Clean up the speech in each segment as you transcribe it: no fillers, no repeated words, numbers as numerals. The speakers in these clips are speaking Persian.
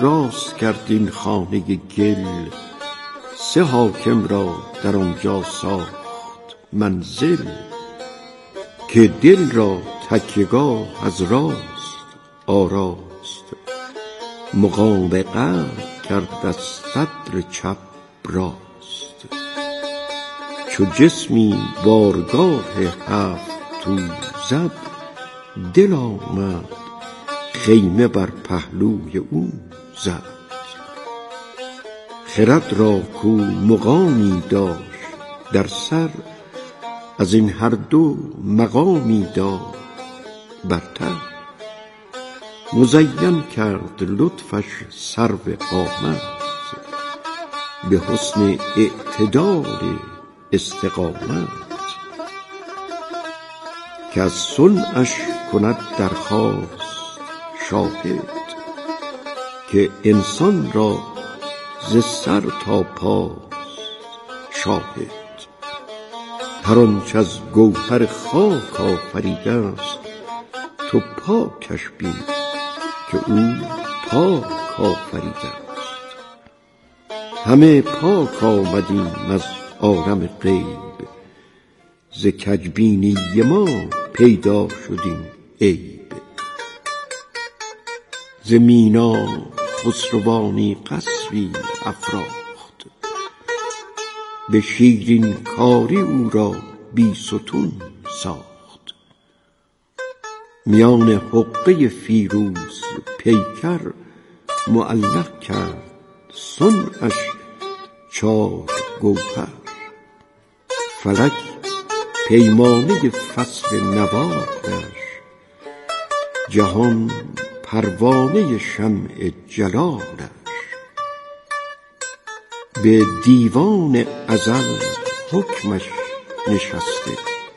راست کرد این خانه گل، 3 حاکم را در آنجا ساخت منزل. که دل را تکیه‌گاه از راست آراست، مقام قلب کرد از صدر چپ راست. چو جسمی بارگاه 7 تو زد، دل آمد خیمه بر پهلوی او زد. خرد را کو مقامی داشت در سر، از این هر دو مقامی داد برتر. مزین کرد لطفش سرو قامت، به حسن اعتدال استقامت. که از صنعش کند درخواست شاهد، که انسان را ز سر تا پا شاهد. هر آنچ از گوهر خاک آفریده است، تو پاکش بین که او پاک آفریده است. همه پاک آمدیم از عالم غیب، ز کجبینی ما پیدا شدیم عیب. ز مینا خسروانی قصری افراخت، به شیرین کاری او را بیستون ساخت. میان حقه فیروز پیکر، معلق کرد صنعش 4 گوهر. فلک پیمانه فصل نوازش، جهان پروانه شمع جلالش. به دیوان ازل حکمش نشسته،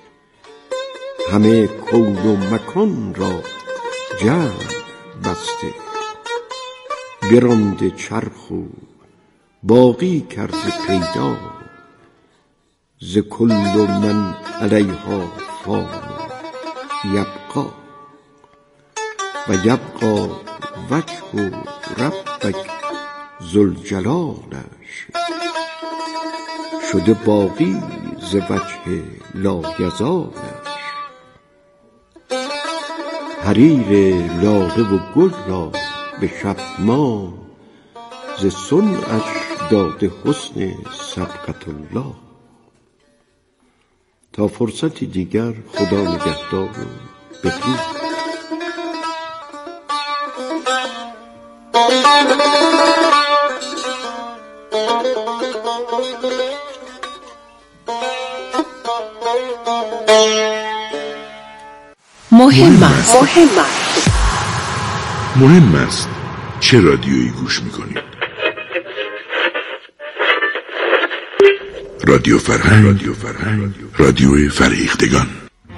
همه کون و مکان را جمع بسته. برانده چرخ و باقی کرده پیدا، ز کل من علیها فان یبقی. و یبقی وجه ربک ذوالجلالش، شده باقی ز وجه لایزالش. حریر لاله و گل را به شب ما، ز صنعش داده حسن صبغة الله. تا فرصتی دیگر، خدا نگهدار و بدرود. مهم است چه رادیویی گوش میکنید. رادیو فرهنگ، رادیو فرهیختگان.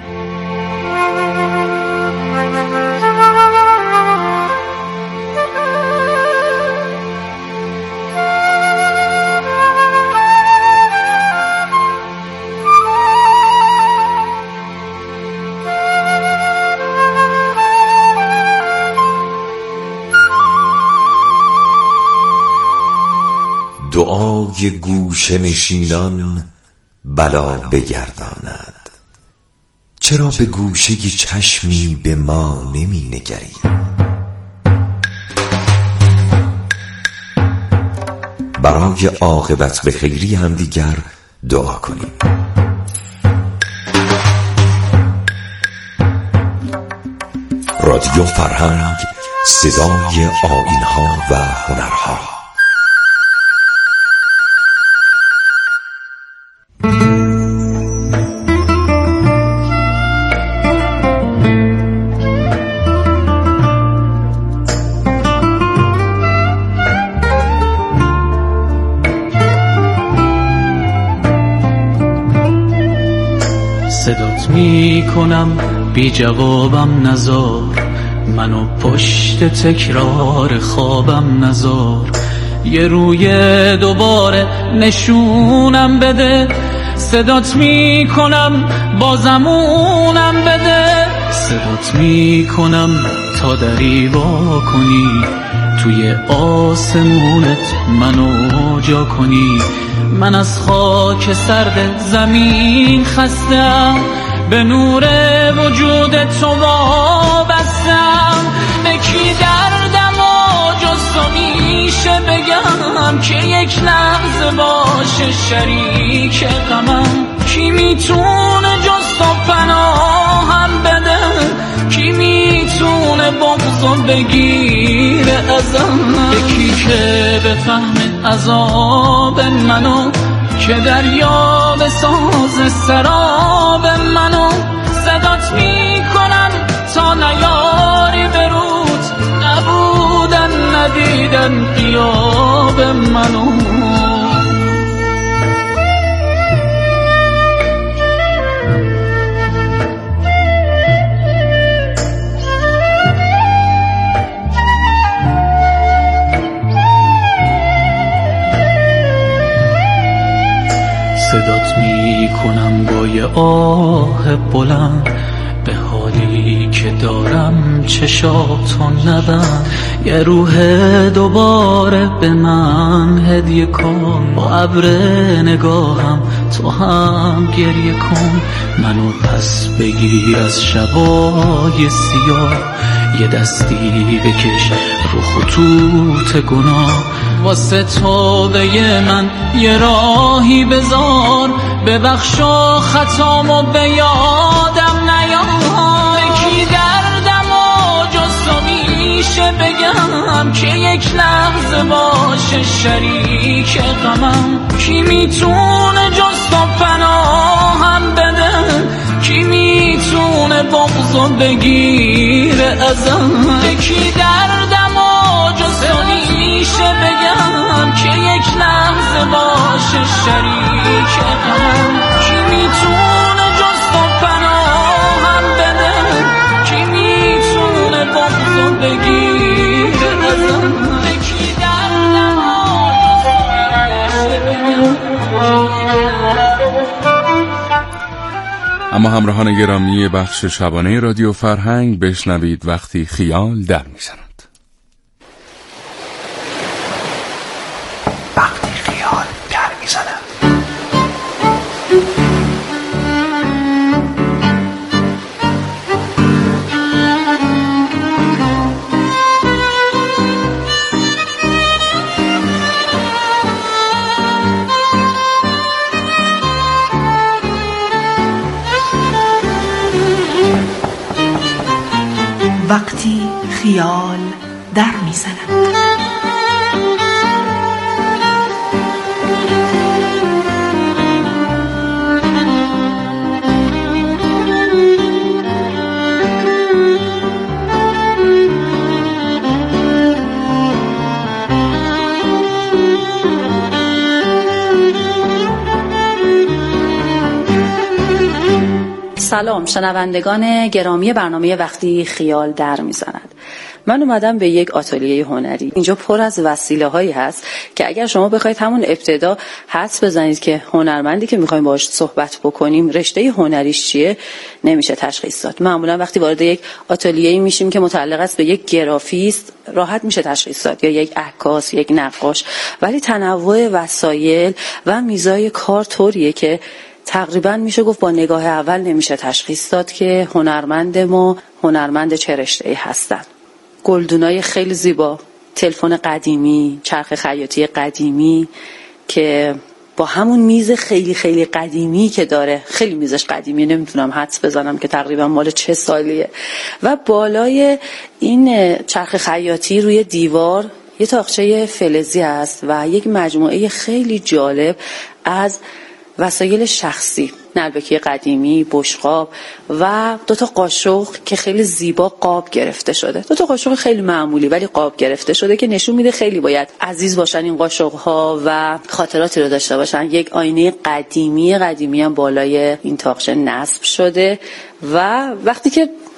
دعای گوشه نشینان بلا بگرداند. چرا به گوشه چشمی به ما نمی نگری؟ برای عاقبت به خیری هم دیگر دعا کنیم. رادیو فرهنگ، صدای آیین‌ها و هنرها. صدات می کنم بی جوابم نزار، منو پشت تکرار خوابم نزار. یه روی دوباره نشونم بده، صدات می کنم بازمونم بده. صدات می کنم تا دری وا کنی، توی آسمونت منو جا کنی. من از خاک سرد زمین خستم، به نور وجود تو وابستم. به کی دردم و جز تو میشه بگم که یک لحظه باشه شریک غمم؟ کی میتونه جز تو پناهم بده؟ کی میتونه بغضو بگیره ازم؟ یکی که بفهمه عذاب منو، که دریا بساز سراب منو. صدات میکنم تا نیاری برود، نبودن ندیدن غیاب منو. صدات میکنم با یه آه بلند، به حالی که دارم چشاتو نبند. یه روح دوباره به من هدیه کن، با ابر نگاهم تو هم گریه کن. منو پس بگیر از شبای سیاه، یه دستی بکش رو خطوط گناه. واسه توبه من یه راهی بذار، ببخشا خطامو به یادم نیار. کی دردم و جز تو میشه بگم که یک لحظه باشه شریک غمم؟ کی میتونه جز تو پناهم بده؟ کی میتونه بغضو بگیره ازم؟ کی دردم و جز تو میشه بگم که یک لحظه باشه شریک غمم؟ کی میتونه جز تو پناهم بده؟ کی میتونه بغضو بگیره ازم؟ کی دردم و اما همراهان گرامی بخش شبانه رادیو فرهنگ، بشنوید وقتی خیال در میزند. وقتی خیال در میزند. وقتی خیال در میزند. سلام شنوندگان گرامی برنامه وقتی خیال در میزند. من اومدم به یک آتلیه هنری. اینجا پر از وسیله هایی هست که اگر شما بخواید همون ابتدا حدس بزنید که هنرمندی که میخوایم باهاش صحبت بکنیم رشته هنریش چیه، نمیشه تشخیص داد. معمولا وقتی وارد یک آتلیه میشیم که متعلق است به یک گرافیست، راحت میشه تشخیص داد، یا یک عکاس، یک نقاش. ولی تنوع وسایل و میزای کار طوریه که تقریبا میشه گفت با نگاه اول نمیشه تشخیص داد که هنرمند ما هنرمند چه رشته‌ای هستن. گلدونای خیلی زیبا، تلفن قدیمی، چرخ خیاطی قدیمی که با همون میز خیلی خیلی قدیمی که داره، خیلی میزش قدیمی، نمیتونم حدس بزنم که تقریبا مال چه سالیه. و بالای این چرخ خیاطی روی دیوار یه تاقچه فلزی هست و یک مجموعه خیلی جالب از وسایل شخصی، نلبکی قدیمی، بشقاب و 2 تا قاشق که خیلی زیبا قاب گرفته شده. 2 تا قاشق خیلی معمولی ولی قاب گرفته شده که نشون میده خیلی باید عزیز باشن این قاشق ها و خاطراتی رو داشته باشن. یک آینه قدیمی هم بالای این تاقچه نصب شده و وقتی که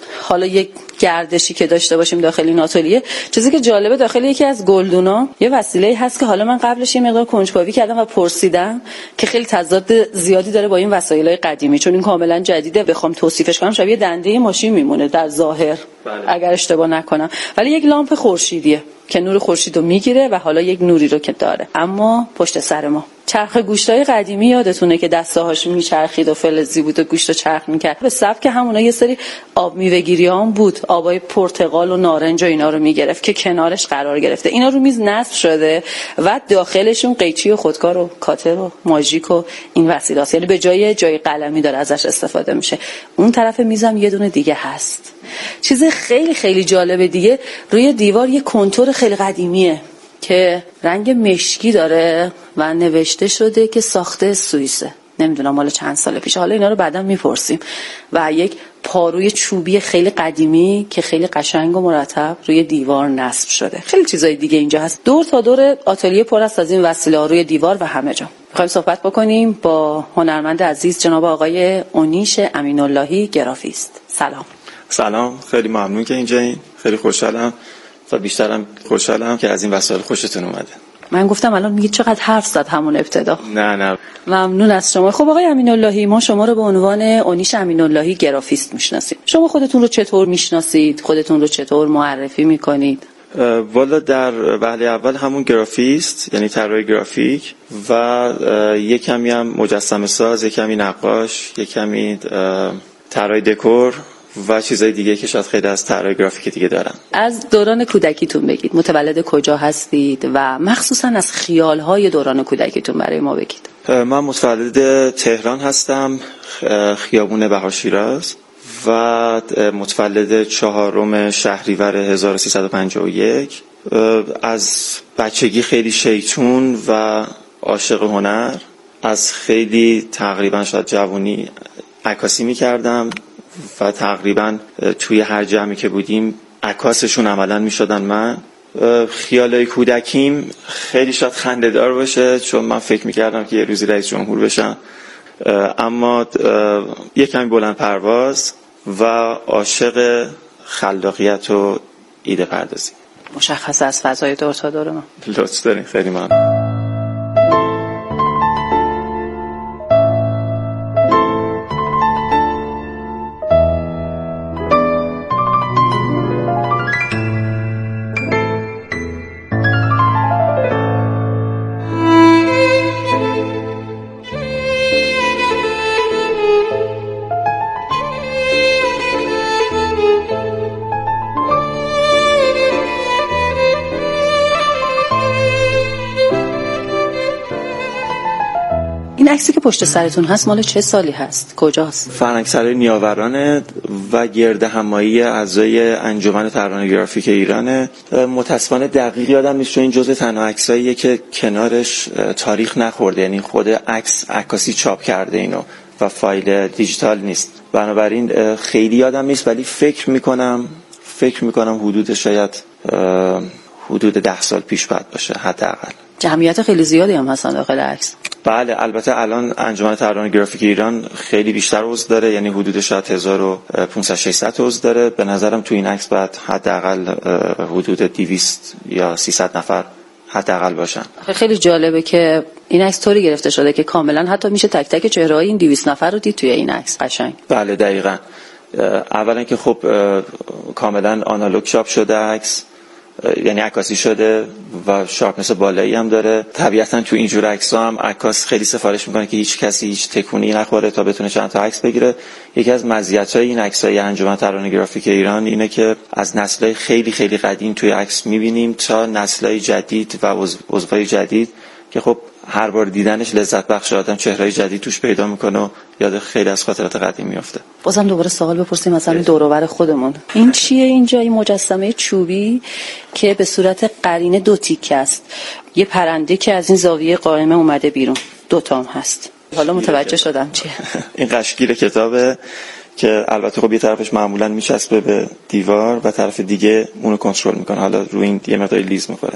حالا یک گردشی که داشته باشیم داخل این آتلیه. چیزی که جالبه داخل یکی از گلدونا یه وسیله‌ای هست که حالا من قبلش یه مقدار کنجکاوی کردم و پرسیدم که خیلی تضاد زیادی داره با این وسایل‌های قدیمی، چون این کاملا جدیده. بخوام توصیفش کنم شبیه دنده ماشین میمونه در ظاهر اگر اشتباه نکنم، ولی یک لامپ خورشیدیه که نور خورشید رو میگیره و حالا یک نوری رو که داره. اما پشت سر ما چرخ گوشتای قدیمی یادتونه که دسته‌هاش میچرخید و فلزی بود و گوشت رو چرخ میکرد. به سبک همونا یه سری آب میوه‌گیریام بود، آبای پرتقال و نارنج و اینا رو میگرفت که کنارش قرار گرفته. اینا رو میز نصب شده و داخلشون قیچی و خودکار و کاتر و ماژیک و این وسیله‌است، یعنی به جای قلمی داره ازش استفاده میشه. اون طرف میزم یه دونه دیگه هست. چیز خیلی خیلی جالب دیگه، روی دیوار یه کنتور خیلی قدیمیه که رنگ مشکی داره و نوشته شده که ساخته سوئیسه. نمیدونم مال چند سال پیش، حالا اینا رو بعدا میپرسیم. و یک پاروی چوبی خیلی قدیمی که خیلی قشنگ و مرتب روی دیوار نصب شده. خیلی چیزای دیگه اینجا هست. دور تا دور آتلیه پر است از این وسیله‌ها روی دیوار و همه جا. می‌خوایم صحبت بکنیم با هنرمند عزیز جناب آقای اونیش امین‌اللهی گرافیست. سلام، خیلی ممنون که اینجایین. خیلی خوشحالم و بیشترم خوشحالم که از این وسایل خوشتون اومده. من گفتم الان میگید چقدر حرف زد همون ابتدا. نه ممنون از شما. خب آقای امین‌اللهی، ما شما رو به عنوان اونیش امین‌اللهی گرافیست میشناسیم. شما خودتون رو چطور میشناسید؟ خودتون رو چطور معرفی میکنید؟ والا در وهله اول همون گرافیست، یعنی طراح گرافیک و یک کمی هم مجسمه ساز، یک کمی نقاش، یک کمی طراح دکور و چیزای دیگه که شاید خیلی از طراح گرافیک دیگه دارن. از دوران کودکیتون بگید، متولد کجا هستید و مخصوصا از خیال‌های دوران کودکیتون برای ما بگید. من متولد تهران هستم، خیابون بهار شیراز، و متولد 4 شهریور 1351. از بچگی خیلی شیطون و عاشق هنر، از خیلی تقریبا شاید جوانی عکاسی می‌کردم و تقریبا توی هر جمعی که بودیم عکاسشون عملا میشدن. من خیالای کودکیم خیلی شاید خنده‌دار باشه، چون من فکر میکردم که یه روزی رئیس جمهور بشم، اما یه کمی بلند پرواز و عاشق خلاقیت و ایده پردازی. مشخص از فضای دور تا دور ما. لطف دارین، خیلی ممنون. این عکسی که پشت سرتون هست مال چه سالی هست؟ کجاست؟ فرهنگسرای نیاورانه و گرد همایی اعضای انجمن طراحان گرافیک ایرانه. متأسفانه دقیق یادم نیست، چون این جزء تنها عکساییه که کنارش تاریخ نخورده، یعنی خود عکس عکاسی چاپ کرده اینو و فایل دیجیتال نیست، بنابراین خیلی یادم نیست، ولی فکر میکنم حدود شاید حدود 10 سال پیش بعد باشه حداقل. جمعیت خیلی زیادی هم هستن داخل عکس. بله، البته الان انجمن طراحان گرافیک ایران خیلی بیشتر عضو داره، یعنی حدود شاید 1500-600 عضو داره. به نظرم تو این عکس باید حداقل حدود 200 یا 300 نفر حداقل باشن. خیلی جالبه که این عکس طوری گرفته شده که کاملا حتی میشه تک تک چهره‌های این 200 نفر رو دید توی این عکس. قشنگ. بله دقیقاً. اولا که خب کاملا آنالوگ چاپ شده عکس، یعنی عکاسی شده و شارپنس بالایی هم داره. طبیعتا تو اینجور عکس‌ها هم عکاس خیلی سفارش میکنه که هیچ کسی هیچ تکونی نخوره تا بتونه چند تا عکس بگیره. یکی از مزیت‌های این عکس‌های انجمن طراحان گرافیک ایران اینه که از نسل‌های خیلی خیلی قدیم توی عکس می‌بینیم تا نسل‌های جدید و عضوهای جدید که خب هر بار دیدنش لذت بخش، آدم چهره‌ای جدید توش پیدا میکنه و یاد خیلی از خاطرات قدیم میفته. بازم دوباره سوال بپرسیم مثلا دور و بر خودمون، این چیه اینجا؟ این مجسمه چوبی که به صورت قرینه 2 تیکه است، یه پرنده که از این زاویه قائمه اومده بیرون، 2 تام هست. حالا متوجه شدم چیه. این قشگیر کتابه که البته خب یه طرفش معمولا میچسبه به دیوار و طرف دیگه اونو کنترل میکنه، حالا روی این یه مقدار لیز میخوره،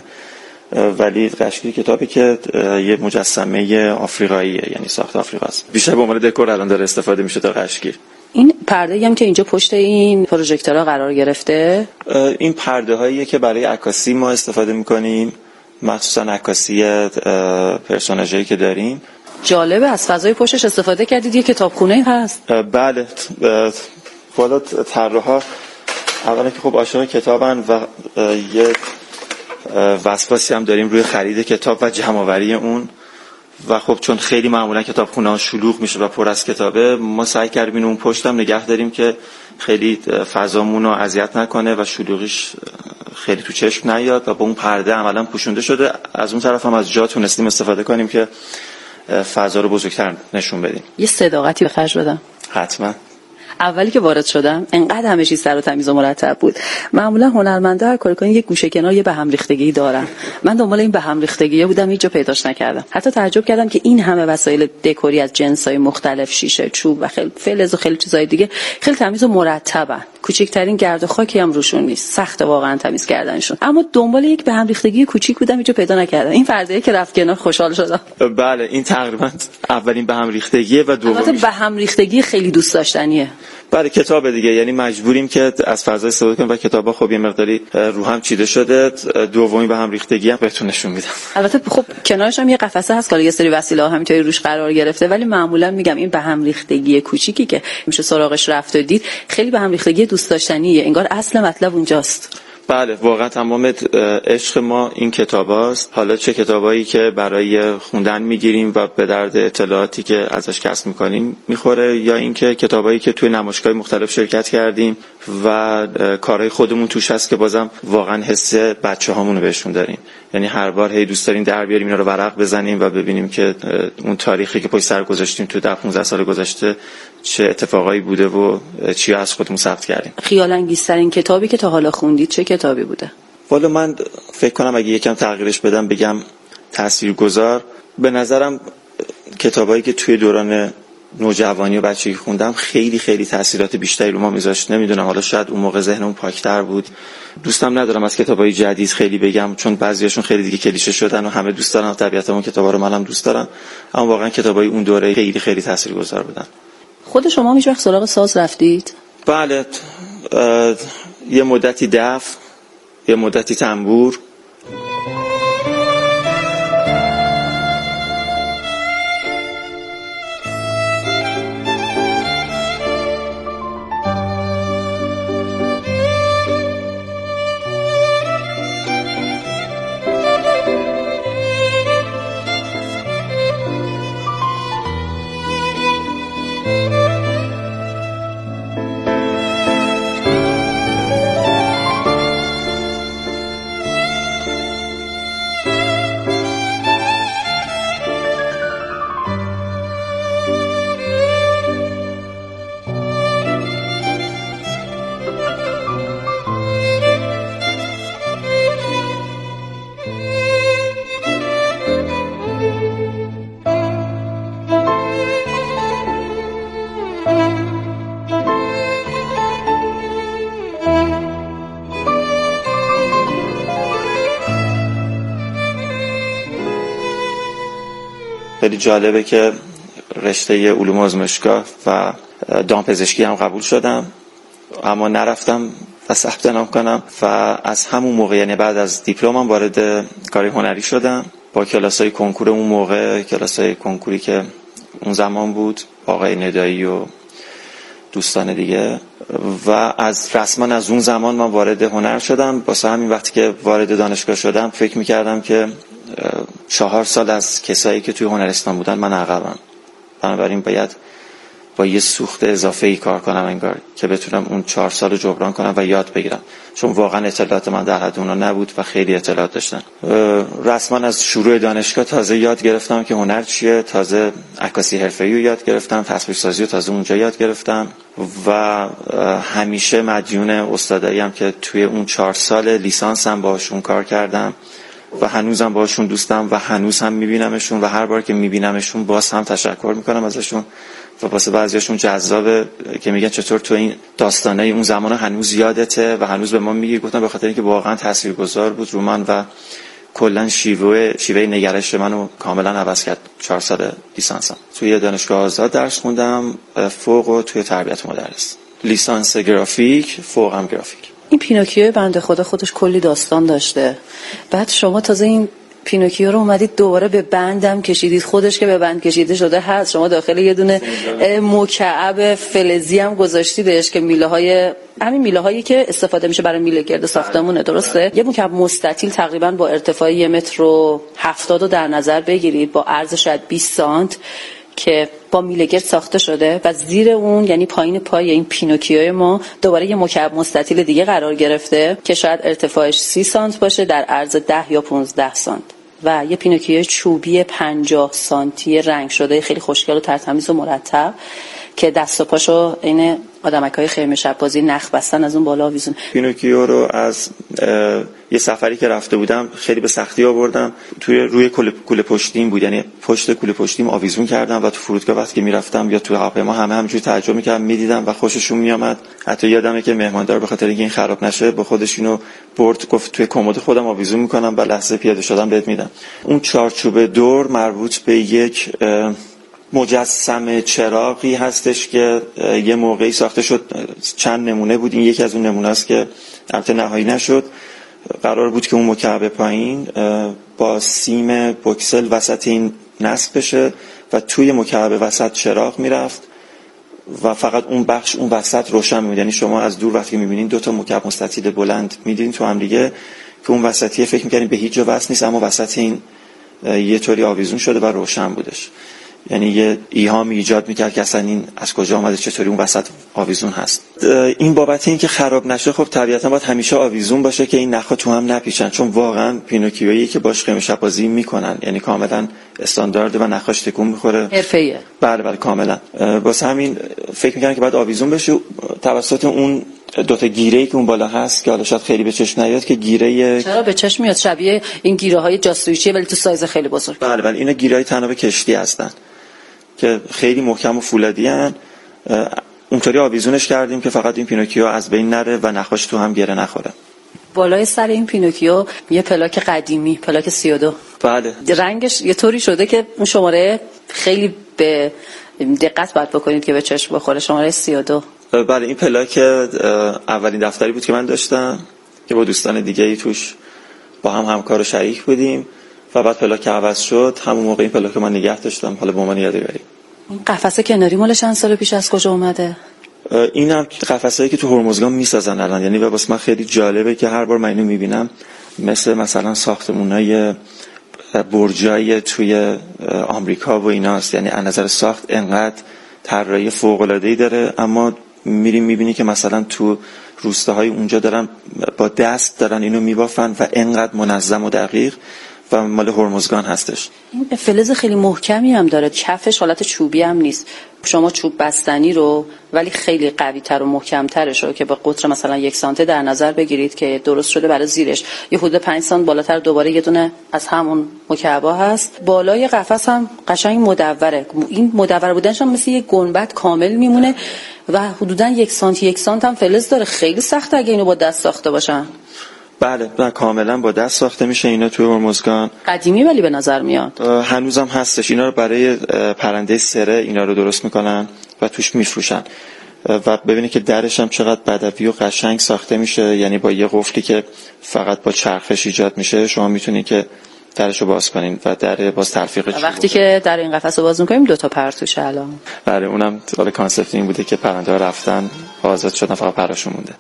ولی قشگیر کتابی که یه مجسمه آفریقاییه، یعنی ساخت آفریقاست. بیشتر به عنوان دکور الان داره استفاده میشه تا قشگیر. این پرده هم که اینجا پشت این پروژکتورها قرار گرفته، این پرده هاییه که برای عکاسی ما استفاده میکنیم، مخصوصا عکاسی پرسوناژایی که داریم. جالبه از فضای پشتش استفاده کردید. یه کتابخونه هست؟ بله. والا طراحا اولا که خب عاشق کتابن و یه وسواسی هم داریم روی خرید کتاب و جمع‌آوری اون، و خب چون خیلی معمولا کتابخونه‌ها شلوغ میشه و پر از کتابه، ما سعی کردیم اون پشتم نگه داریم که خیلی فضامون رو اذیت نکنه و شلوغیش خیلی تو چشم نیاد و با اون پرده عملا پوشونده شده. از اون طرف هم از جا تونستیم استفاده کنیم که فضا رو بزرگتر نشون بدیم. یه صداقتی به خرج بدم. حتما. اولی که وارد شدم انقدر همه چیز سر و تمیز و مرتب بود. معمولا هنرمندا هر کاری کنن یه گوشه کنار یه به هم ریختگی دارن. من دنبال این به هم ریختگی بودم، هیچ جا پیداش نکردم. حتی تعجب کردم که این همه وسایل دکوری از جنس‌های مختلف، شیشه، چوب و خیلی فلز و خیلی چیزای دیگه خیلی تمیز و مرتبن. کوچکترین گرد و خاکی هم روشون نیست. سخته واقعا تمیز کردنشون. اما دنبال یک به هم ریختگی کوچیک بودم، هیچ جا پیدا نکردم. این فردیه که رفت کنار خوشحال شدم. بله، این تقریبا اولین به هم ریختگیه و دومین به هم ریختگی خیلی دوست داشتنیه. بله، کتاب دیگه، یعنی مجبوریم که از فضای استفاده کنیم و کتابا خب یه مقداری رو هم چیده شده. دومی به هم ریختگی هم بهتون نشون میدم. البته خب کنارش هم یه قفسه هست که یه سری وسیله ها همینطوری روش قرار گرفته، ولی معمولا میگم این به هم ریختگی کوچیکی که میشه سراغش رفت و دید خیلی به هم ریختگی دوست داشتنیه. انگار اصل مطلب اونجاست. بله، واقعا تمام عشق ما این کتاباست. حالا چه کتابایی که برای خوندن میگیریم و به درد اطلاعاتی که ازش کسب میکنیم میخوره، یا اینکه کتابایی که توی نمایشگاه مختلف شرکت کردیم و کارهای خودمون توش هست که بازم واقعا حس بچه‌هامون رو بهشون داریم. یعنی هر بار هی دوست داریم در بیاریم اینا رو ورق بزنیم و ببینیم که اون تاریخی که پشت سر گذاشتیم تو 10-15 سال گذشته چه اتفاقایی بوده و چی از خودمون ثبت کردیم. خیال انگیزترین کتابی که تا حالا خوندید چه کتابی بوده؟ والا من فکر کنم اگه یکم تغییرش بدم بگم تاثیرگذار. به نظرم کتابایی که توی دوران نوجوانی و بچگی خوندم خیلی خیلی تاثیرات بیشتری رو ما میذاشت. نمیدونم، حالا شاید اون موقع ذهنم پاکتر بود. دوستم ندارم از کتابای جدید خیلی بگم چون بعضیاشون خیلی دیگه کلیشه شدن و همه دوست دارن و طبیعتا اون کتابا رو منم دوست دارم، اما واقعا کتابای اون دوره خیلی خیلی تاثیرگذار بودن. خود شما هیچ وقت سراغ ساز رفتید؟ بله، یه مدتی دف، یه مدتی تنبور. خیلی جالبه که رشته علوم آزمایشگاه و دامپزشکی هم قبول شدم، اما نرفتم و ثبت نام کنم و از همون موقع، یعنی بعد از دیپلمم، وارد کار هنری شدم با کلاسای کنکور اون موقع، کلاسای کنکوری که اون زمان بود، آقای ندایی و دوستان دیگه، و از رسما از اون زمان من وارد هنر شدم. واسه همین وقتی که وارد دانشگاه شدم فکر می‌کردم که 4 سال از کسایی که توی هنرستان بودن من عقبم، بنابراین باید با یه سوخت اضافه‌ای کار کنم انگار که بتونم اون 4 سال رو جبران کنم و یاد بگیرم، چون واقعا اطلاعات من در حد اونا نبود و خیلی اطلاعات داشتن. رسما از شروع دانشگاه تازه یاد گرفتم که هنر چیه، تازه عکاسی حرفه‌ای رو یاد گرفتم، تصویرسازی رو تازه اونجا یاد گرفتم و همیشه مدیون استاداییم که توی اون 4 سال لیسانسم باهاشون کار کردم و هنوزم باهاشون دوستم و هنوز هم میبینمشون و هر بار که میبینمشون باز هم تشکر میکنم ازشون و واسه بعضیاشون جذابه که میگن چطور تو این داستانه اون زمان هنوز یادته و هنوز به ما میگی. گفتم به خاطر اینکه واقعا تاثیرگذار بود رو من و کلا شیوه نگرش منو کاملا عوض کرد. 4 سال لیسانسم توی دانشگاه آزاد درس خوندم، فوق و توی تربیت مدرس، لیسانس گرافیک، فوقم گرافیک. این پینوکیو بنده خدا خودش کلی داستان داشته. بعد شما تازه این پینوکیو رو اومدید دوباره به بندم کشیدید. خودش که به بند کشیده شده هست، شما داخل یه دونه مکعب فلزی هم گذاشتیدش که همین میله هایی که استفاده میشه برای میله گرد ساختمونه، درسته؟ یه مکعب مستطیل تقریبا با ارتفاع 1.70 متر رو در نظر بگیرید، با عرض شاید 20 سانت که با میله گرد ساخته شده و زیر اون یعنی پایین پای این پینوکیوی ما دوباره یه مکعب مستطیل دیگه قرار گرفته که شاید ارتفاعش 30 سانت باشه در عرض 10 یا 15 سانت و یه پینوکیوی چوبی 50 سانتی رنگ شده خیلی خوشگل و ترتمیز و مرتب که دست و پاشو عین آدمکای خیمه شب بازی نخ بستن از اون بالا آویزون. پینوکیو رو از یه سفری که رفته بودم خیلی به سختی آوردم. روی کوله پشتیم بود، یعنی پشت کوله پشتیم آویزون کردم و تو فرودگاه وقتی که میرفتم یا تو هواپیما همینجوری تعجب میکردم، میدیدم و خوششون میامد. حتی یادمه که مهماندار به خاطر اینکه این خراب نشه با خودش اینو برد، گفت توی کمد خودم آویزون میکنم و لحظه پیاده شدم بهت میدم. اون چارچوب دور مربوط به یک مجسمه چراغی هستش که یه موقعی ساخته شد. چند نمونه بود، این یکی از اون نمونه است که البته نهایی نشد. قرار بود که اون مکعب پایین با سیم بوکسل وسط این نصب بشه و توی مکعب وسط چراغ میرفت و فقط اون بخش اون وسط روشن می‌بود. یعنی شما از دور وقتی می‌بینید 2 تا مکعب مستطیل بلند می‌دیدین تو هم دیگه که اون وسطیه فکر می‌کردین به هیچ جا وصل نیست، اما وسط این یه طوری آویزون شده و روشن بودش. یعنی یه ایهامی ایجاد میکرد که اصلا این از کجا آمده، چطوری اون وسط آویزون هست. این بابت این که خراب نشه خب طبیعتا باید همیشه آویزون باشه که این نخا تو هم نپیچن، چون واقعا پینوکیویی که باش خیمه شب بازی میکنن یعنی کاملا استاندارد و نخاش تکون میخوره، حرفه‌ایه. بله کاملا. واسه همین فکر میکنن که باید آویزون بشه توسط اون 2 تا گیره‌ای که اون بالا هست که حالا شاید خیلی به چشم نیاد که گیره. چرا به چشم میاد؟ شبیه این گیره‌های جاستویچیه ولی تو سایز خیلی بزرگ. بله اینا گیره‌های تناب کشتی هستن که خیلی محکم و فولادی هن. اونطوری آویزونش کردیم که فقط این پینوکیو از بین نره و نخاش تو هم گره نخوره. بالای سر این پینوکیو یه پلاک قدیمی، پلاک 32. بله. رنگش یه طوری شده که اون شماره خیلی به دقت باید بکنید که به چشم بخوره، شماره 32. بله این پلاک اولین دفتری بود که من داشتم که با دوستان دیگه‌ای توش با هم همکار و شریک بودیم و بعد پلاک عوض شد. همون موقع این پلاک من نگه داشتم حالا به عنوان یادگاری. این قفسه کناری مال چند سال پیش از کجا اومده؟ این هم قفسه‌ای که تو هرمزگان میسازن الان، یعنی واسه من خیلی جالبه که هر بار من اینو میبینم مثلا ساختمونای برجای توی آمریکا و ایناست، یعنی از نظر ساخت انقدر طراحی فوق‌العاده‌ای داره، اما میریم میبینی که مثلا تو روستاهای اونجا دارن با دست دارن اینو میبافن و انقدر منظم و دقیق و مال هرمزگان هستش. این فلز خیلی محکمی هم داره، کفش حالت چوبی هم نیست. شما چوب بستنی رو ولی خیلی قوی تر و محکم ترش رو که با قطر مثلا 1 سانته در نظر بگیرید که درست شده برای زیرش، یه حدود 5 سانت بالاتر دوباره یه دونه از همون مکعبا هست. بالای قفس هم قشنگ مدوره. این مدور بودنش هم مثل یه گنبد کامل میمونه و حدودا 1 سانت هم فلز داره. خیلی سخته اگه اینو با دست ساخته باشن. بله کاملا با دست ساخته میشه اینا توی هرمزگان. قدیمی ولی به نظر میاد. هنوزم هستش. اینا رو برای پرنده سره اینا رو درست میکنن و توش میفروشن و ببینید که درش هم چقدر بدوی و قشنگ ساخته میشه، یعنی با یه قفلی که فقط با چرخش ایجاد میشه شما میتونید که درش رو باز کنین و در باز تلفیق وقتی که در این قفس رو باز میکنیم 2 تا پر توشه الان. بله اونم حالا کانسپت این بوده که پرنده ها رفتن آزاد شدن فقط پراشون مونده.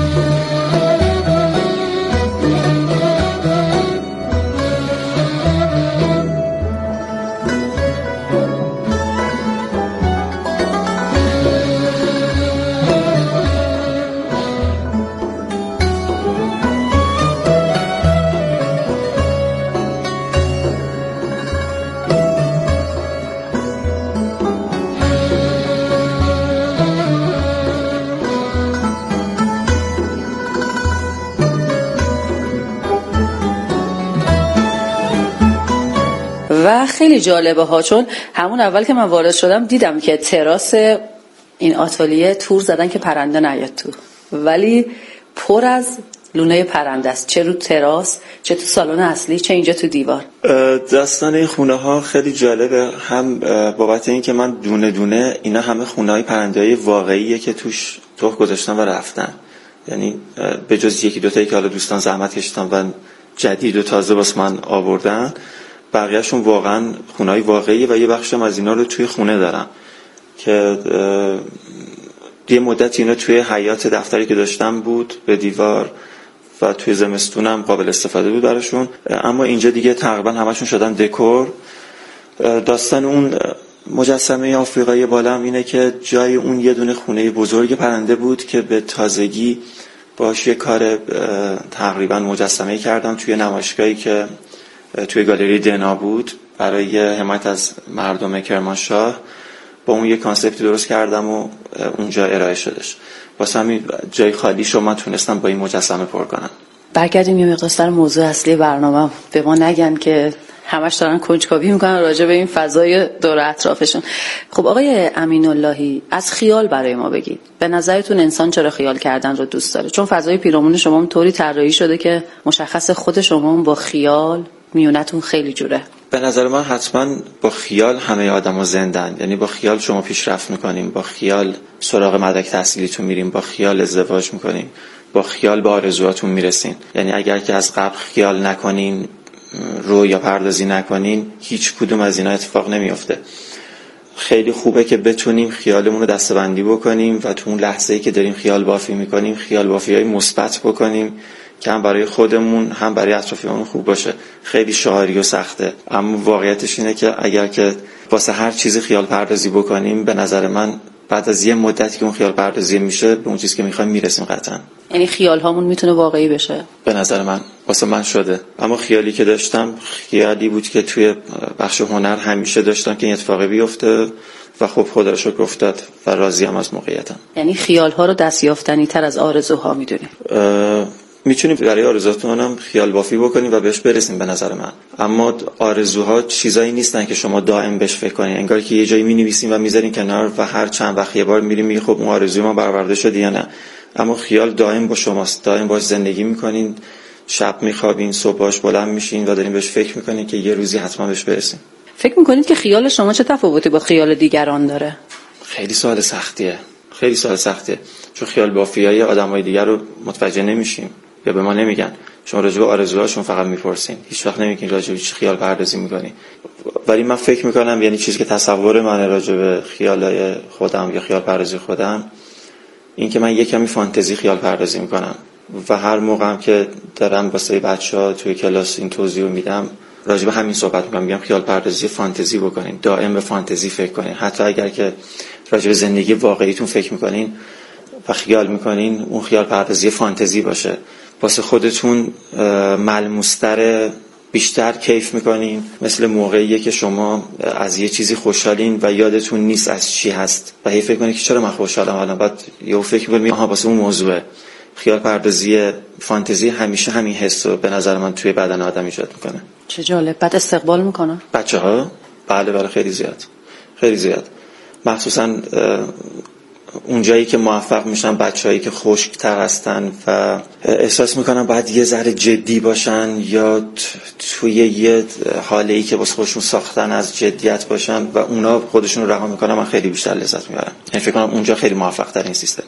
و خیلی جالبه ها، چون همون اول که من وارد شدم دیدم که تراس این آتلیه تور زدن که پرنده نیاد تو، ولی پر از لونه پرنده است، چه رو تراس، چه تو سالن اصلی، چه اینجا تو دیوار. داستان این خونه ها خیلی جالبه، هم بابت این که من دونه دونه اینا همه خونه های پرنده های واقعیه که توش توخ گذاشتن و رفتن. یعنی به جز یکی دوتایی که حالا دوستان زحمت کشیدن و جدید و تازه واسه من آوردن، بقیه‌شون واقعا خونه‌های واقعیه و یه بخشم از اینا رو توی خونه دارم که یه مدت اینا توی حیاط دفتری که داشتم بود به دیوار و توی زمستونم قابل استفاده بود براشون، اما اینجا دیگه تقریبا همشون شدن دکور. داستان اون مجسمه آفریقایی بالام اینه که جای اون یه دونه خونه بزرگ پرنده بود که به تازگی باش یه کار تقریبا مجسمه‌ای کردم توی نمایشگاهی که توی گالری دنا بود برای حمایت از مردم کرمانشاه. با اون یه کانسپتی درست کردم و اونجا ارائه شدش. واسه همین جای خالیشو من تونستم با این مجسمه پر کنم. برگردیم یه مقدار سر موضوع اصلی برنامه. به ما نگن که همش دارن کنجکاوی میکنن راجع به این فضای دور اطرافشون. خب آقای امین‌اللهی، از خیال برای ما بگید. به نظرتون انسان چرا خیال کردن رو دوست داره؟ چون فضای پیرامون شما هم طوری طراحی شده که مشخص خود شما هم با خیال میونتون خیلی جوره. به نظر من حتما با خیال همه آدم‌ها زندن. یعنی با خیال شما پیشرفت میکنیم، با خیال سراغ مدرک تحصیلیتون میریم، با خیال ازدواج میکنیم، با خیال به آرزوهاتون میرسین. یعنی اگر که از قبل خیال نکنین، رویا پردازی نکنین، هیچ کدوم از اینا اتفاق نمیفته. خیلی خوبه که بتونیم خیالمون رو دسته‌بندی بکنیم و تو اون لحظه‌ای که داریم خیال بافی میکنیم خیال بافی‌های مثبت بکنیم که هم برای خودمون هم برای اطرافیانمون خوب باشه. خیلی شعاری و سخته، اما واقعیتش اینه که اگر که واسه هر چیزی خیال پردازی بکنیم، به نظر من بعد از یه مدتی که اون خیال پردازی میشه به اون چیزی که میخوایم میرسیم قطعا. یعنی خیال هامون میتونه واقعی بشه؟ به نظر من واسه من شده. اما خیالی که داشتم خیالی بود که توی بخش هنر همیشه داشتم که این اتفاقی بیفته و خب خدا رو شکر افتاد و راضیم از موقعیتم. یعنی خیال ها رو دستیافتنی تر از آرزوها میدونیم؟ میتونیم برای آرزوهاتون هم خیال بافی بکنیم و بهش برسیم به نظر من. اما آرزوها چیزایی نیستن که شما دائم بهش فکر کنین. انگار که یه جایی می‌نویسین و میذارین کنار و هر چند وقت یه بار میریم میگه خب اون آرزوی ما برآورده شد یا نه. اما خیال دائم با شماست، دائم باش زندگی میکنین، شب میخوابین، صبحش بلند میشین و دارین بهش فکر میکنین که یه روزی حتما بهش برسین. فکر میکنید که خیال شما چه تفاوتی با خیال دیگران داره؟ خیلی سوال سختیه. چون خیال بافیای آدمای دیگر رو متوجه نمیشیم یا به ما نمیگن. شما راجع به آرزوهاشون فقط میپرسین، هیچ وقت نمیگین راجع به چی خیال پردازی میکنی. ولی من فکر میکنم یعنی چیزی که تصور من راجع به خیالای خودم یا خیال پردازی خودم این که من یه کمی فانتزی خیال پردازی میکنم و هر موقعم که دارم واسه بچه‌ها توی کلاس این توضیح میدم راجع به همین صحبت میکنم، میگم خیال پردازی فانتزی بکنین، دائم به فانتزی فکر کنین. حتی اگر که راجع به زندگی واقعیتون فکر میکنین و خیال میکنین اون خیال پردازی فانتزی باشه، واسه خودتون ملموس‌تر، بیشتر کیف میکنین. مثل موقعیه که شما از یه چیزی خوشحالین و یادتون نیست از چی هست و هی فکر کنید که چرا من خوشحالم الان، بعد یهو فکر میکنید آها واسه اون موضوعه. خیال پردازی فانتزی همیشه همین حس رو به نظر من توی بدن آدم ایجاد میکنه. چه جالب. بعد استقبال میکنه بچه‌ها؟ بله خیلی زیاد. مخصوصا اون جایی که موفق میشن، بچه‌هایی که خشک‌تر هستن و احساس میکنن باید یه ذره جدی باشن یا توی یه حاله‌ای که واسه خودشون ساختن از جدیت باشن و اونا خودشون رو رها میکنن، من خیلی بیشتر لذت میبرم. یعنی فکر کنم اونجا خیلی موفق تر این سیستم.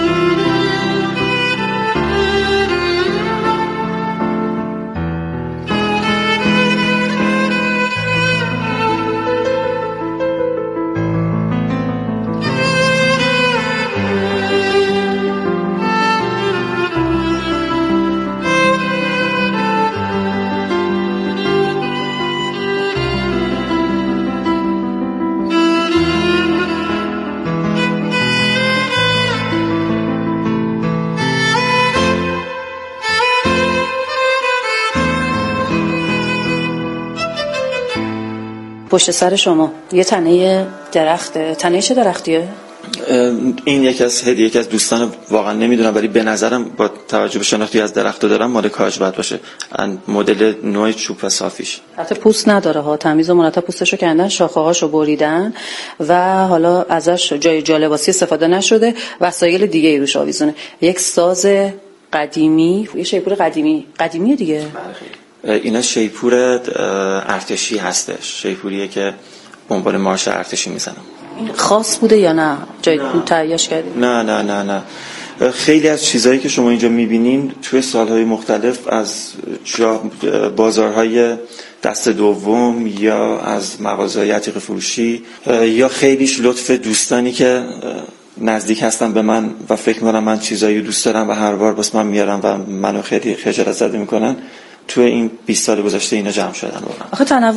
پشت سر شما یه تنه درخته. تنه چه درختیه؟ این یکی از دوستان، واقعا نمیدونم ولی به نظرم با توجه به شناختی از درختو دارم مال کاج باید باشه، مدل نوع چوب و صافیش. حتی پوست نداره ها، تمیز و مرتب پوستشو کندن، شاخه‌هاشو بریدن و حالا ازش جای جالباسی استفاده نشده، وسایل دیگه ای روش آویزونه. یک ساز قدیمی، یه شیپور قدیمیه دیگه. اینا شیپور ارتشی هستش، شیپوریه که دنبال مارش ارتشی میزنم. خاص بوده یا نه؟ جای بود تهیه‌اش کردید؟ نه. خیلی از چیزایی که شما اینجا میبینین توی سالهای مختلف از بازارهای دست دوم یا از مغازه‌های عتیق فروشی یا خیلیش لطف دوستانی که نزدیک هستن به من و فکر می‌کنم من چیزایی دوست دارم و هر بار واسه من میارم و منو خیلی خجالت زده میکنن، توی این 20 سال گذشته اینا جمع شدن واقعا. آخه